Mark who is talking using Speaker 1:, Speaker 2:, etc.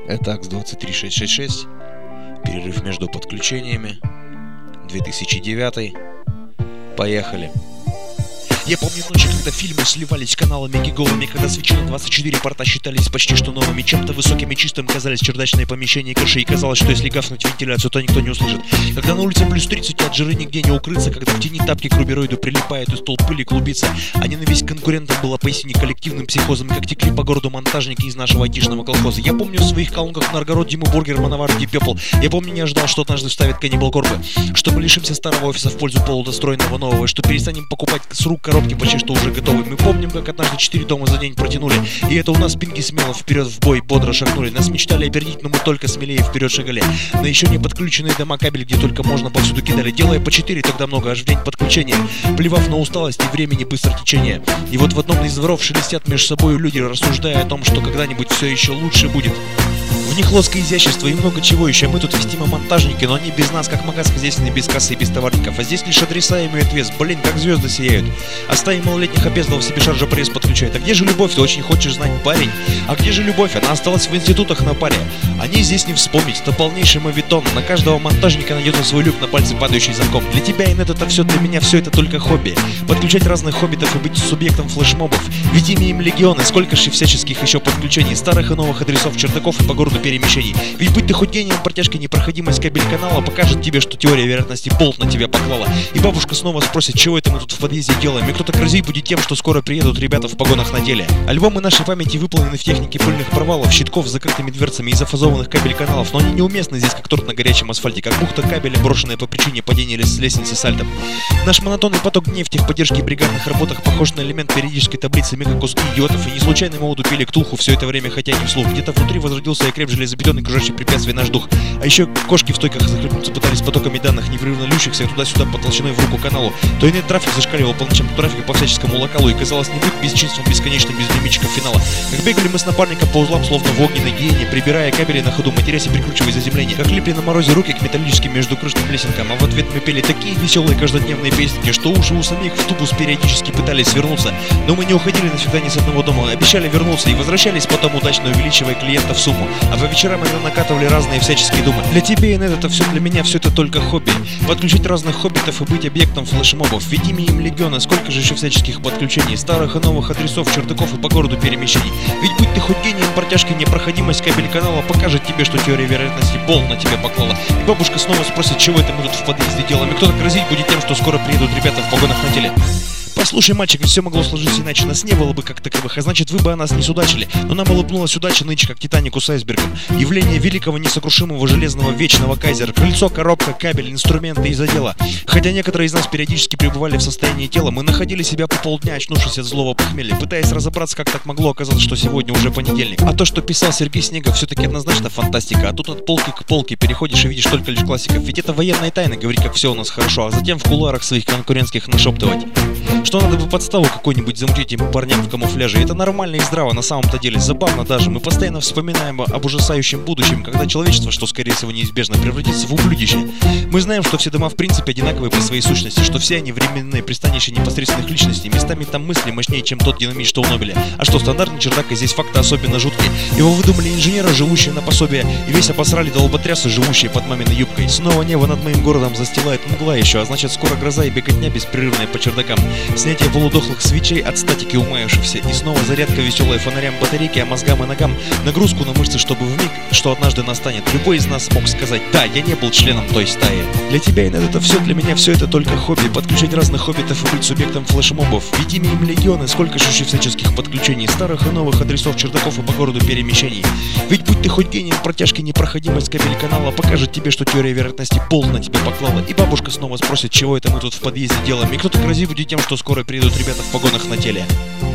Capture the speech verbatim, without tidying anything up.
Speaker 1: Это АКС двадцать три шестьсот шестьдесят шесть. Перерыв между подключениями. две тысячи девятый. Поехали. Я помню ночи, когда фильмы сливались каналами гиговыми, когда свечи на двадцать четыре порта считались почти что новыми, чем-то высоким и чистым казались чердачные помещения и крыши, и казалось, что если гафнуть вентиляцию, то никто не услышит. Когда на улице плюс тридцать, от жиры нигде не укрыться, когда в тени тапки к рубероиду прилипает и столб пыли клубится, а ненависть конкурентам была поистине коллективным психозом, как текли по городу монтажники из нашего айтишного колхоза. Я помню в своих колонках Наргород, Диму Бургер, Мановар, Дипепл. Я помню, не ожидал, что однажды вставит Каннибал Корпы, что мы лишимся старого офиса в пользу полудостроенного нового, что перестанем покупать с рук коробки почти что уже готовы. Мы помним, как однажды четыре дома за день протянули, и это у нас пинги смело вперед в бой бодро шагнули. Нас мечтали обернить, но мы только смелее вперед шагали. На еще не подключенные дома кабель, где только можно, повсюду кидали, делая по четыре, тогда много, аж в день подключения, плевав на усталость и времени быстро течение. И вот в одном из дворов шелестят между собой люди, рассуждая о том, что когда-нибудь все еще лучше будет. В них лоска, изящество и много чего еще. Мы тут вестимо-монтажники, но они без нас, как магаз хозяйственный, без кассы и без товарников. А здесь лишь адреса имеют вес. Блин, как звезды сияют. А стаи малолетних обездалов себе шаржопресс подключают. А где же любовь? Ты очень хочешь знать, парень? А где же любовь? Она осталась в институтах на паре. О ней здесь не вспомнить. Это полнейший моветон. На каждого монтажника найдется свой люк на пальце, падающий замком. Для тебя, инет, это все, для меня все это только хобби. Подключать разных хоббитов и быть субъектом флешмобов. Ведь ими им легионы. Сколько же всяческих еще подключений. Старых и новых адресов, чердаков и по городу перемещений. Ведь будь ты хоть гением, протяжкой непроходимость кабель-канала покажет тебе, что теория вероятности болт на тебя поклала. И бабушка снова спросит, чего это мы тут в подъезде делаем. И кто-то грозить будет тем, что скоро приедут ребята в погонах на теле. Альбомы нашей памяти выполнены в технике пыльных провалов, щитков с закрытыми дверцами и зафазованных кабель-каналов, но они неуместны здесь, как торт на горячем асфальте, как бухта кабеля, брошенная по причине падения с лестницы сальтом. Наш монотонный поток дней в техподдержке и бригадных работах похож на элемент периодической таблицы мегакуски идиотов, и не случайно мы удупили ктулху все это время, хотя не вслух. Где-то внутри возродился окреп железобетонный кружащий препятствий наш дух. А еще кошки в стойках захлебнуться пытались потоками данных, непрерывно льющихся туда-сюда по толщиной в руку каналу. То иной трафик зашкаливал по ночам трафика по всяческому локалу, и казалось, не быть бесчинством бесконечным без лимитчиков финала. Как бегали мы с напарником по узлам, словно в огненной гиене, прибирая кабели на ходу, матерясь и прикручивая заземление. Как липли на морозе руки к металлическим между крышным плесенкам, а в ответ мы пели такие веселые каждодневные песенки, что уши у самих в тубус периодически пытались свернуться. Но мы не уходили навсегда ни с одного дома, обещали вернуться и возвращались потом, удачно увеличивая клиентов сумму. А по вечерам мы накатывали разные всяческие думы. Для тебя, инет, это все, для меня все это только хобби. Подключить разных хоббитов и быть объектом флешмобов. Ведь ими им легионы, сколько же еще всяческих подключений, старых и новых адресов, чердаков и по городу перемещений. Ведь будь ты хоть гением, протяжкой непроходимость кабель-канала покажет тебе, что теория вероятности болт на тебя поклала. И бабушка снова спросит, чего это мы тут в подъезде делаем. И кто-то грозить будет тем, что скоро приедут ребята в погонах на теле. Послушай, мальчик, ведь все могло сложиться иначе, нас не было бы как таковых, а значит, вы бы о нас не судачили. Но нам улыбнулась удача нынче, как Титанику с айсбергом. Явление великого, несокрушимого, железного, вечного кайзера. Крыльцо, коробка, кабель, инструменты из отдела. Хотя некоторые из нас периодически пребывали в состоянии тела, мы находили себя по полдня, очнувшись от злого похмелья, пытаясь разобраться, как так могло оказаться, что сегодня уже понедельник. А то, что писал Сергей Снегов, все-таки однозначно фантастика. А тут от полки к полке переходишь и видишь только лишь классиков. Ведь это военная тайна, говорить, как все у нас хорошо, а затем в кулуарах своих конкурентских нашептывать, что надо бы подставу какой-нибудь замутить им парням в камуфляже. Это нормально и здраво, на самом-то деле забавно даже. Мы постоянно вспоминаем об ужасающем будущем, когда человечество, что скорее всего неизбежно, превратится в ублюдище. Мы знаем, что все дома в принципе одинаковые по своей сущности, что все они временные пристанища непосредственных личностей. Местами там мысли мощнее, чем тот динамит, что у Нобеля. А что, стандартный чердак, и здесь факты особенно жуткие. Его выдумали инженеры, живущие на пособие, и весь обосрали долботрясы, живущие под маминой юбкой. Снова небо над моим городом застилает мгла еще, а значит, скоро гроза и беготня беспрерывная по чердакам. Снятие полудохлых свечей от статики умаявшихся, и снова зарядка веселая фонарям батарейки, а мозгам и ногам нагрузку на мышцы, чтобы вмиг, что однажды настанет, любой из нас мог сказать: да, я не был членом той стаи. Для тебя, инет, это все, для меня все это только хобби. Подключать разных хоббитов и быть субъектом флешмобов. Ведь ими им легионы, сколько же еще всяческих подключений, старых и новых адресов, чердаков и по городу перемещений. Ведь будь ты хоть гением, протяжкой непроходимость кабель-канала покажет тебе, что теория вероятности болт на тебя поклала. И бабушка снова спросит, чего это мы тут в подъезде делаем. И кто-то грозит будет тем, что скоро приедут ребята в погонах на теле.